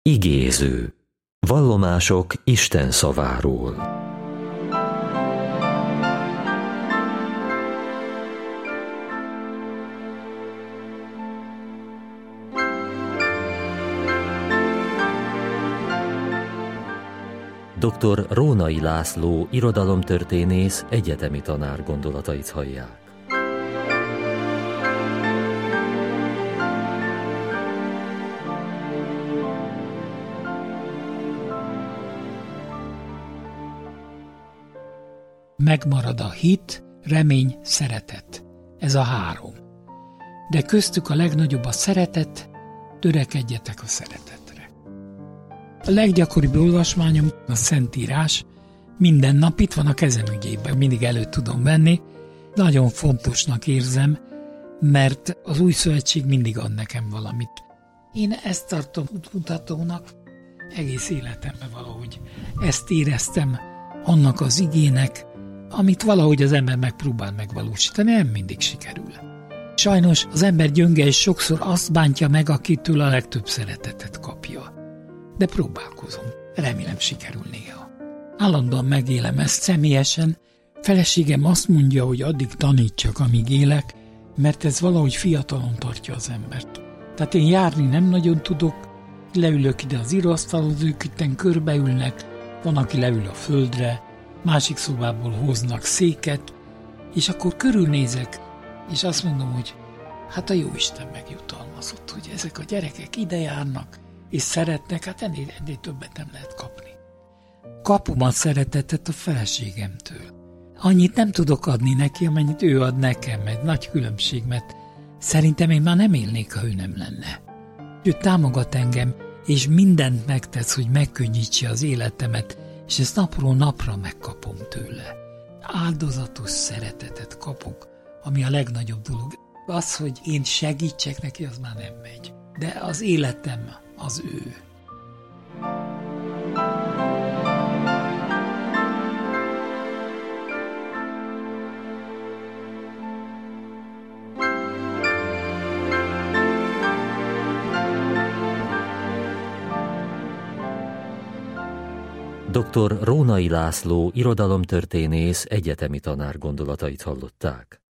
Igéző. Vallomások Isten szaváról. Dr. Rónai László irodalomtörténész, egyetemi tanár gondolatait hallják. Megmarad a hit, remény, szeretet. Ez a három. De köztük a legnagyobb a szeretet, törekedjetek a szeretetre. A leggyakoribb olvasmányom a Szentírás, minden nap itt van a kezem ügyében, mindig elő tudom venni. Nagyon fontosnak érzem, mert az új szövetség mindig ad nekem valamit. Én ezt tartom útmutatónak, egész életemben valahogy ezt éreztem annak az igének, amit valahogy az ember megpróbál megvalósítani, nem mindig sikerül. Sajnos az ember gyönge és sokszor azt bántja meg, akitől a legtöbb szeretetet kapja. De próbálkozom, remélem sikerül néha. Állandóan megélem ezt személyesen, feleségem azt mondja, hogy addig tanítsak, amíg élek, mert ez valahogy fiatalon tartja az embert. Tehát én járni nem nagyon tudok, leülök ide az íróasztalhoz, ők itten körbeülnek, van, aki leül a földre, másik szobából hoznak széket, és akkor körülnézek, és azt mondom, hogy hát a Jóisten megjutalmazott, hogy ezek a gyerekek ide járnak, és szeretnek, hát ennél többet nem lehet kapni. Kapom a szeretetet a feleségemtől. Annyit nem tudok adni neki, amennyit ő ad nekem, egy nagy különbség, mert szerintem én már nem élnék, ha ő nem lenne. Ő támogat engem, és mindent megtesz, hogy megkönnyítse az életemet, és ezt napról napra megkapom tőle. Áldozatos szeretetet kapok, ami a legnagyobb dolog. Az, hogy én segítsek neki, az már nem megy. De az életem az ő. Dr. Rónai László irodalomtörténész, egyetemi tanár gondolatait hallották.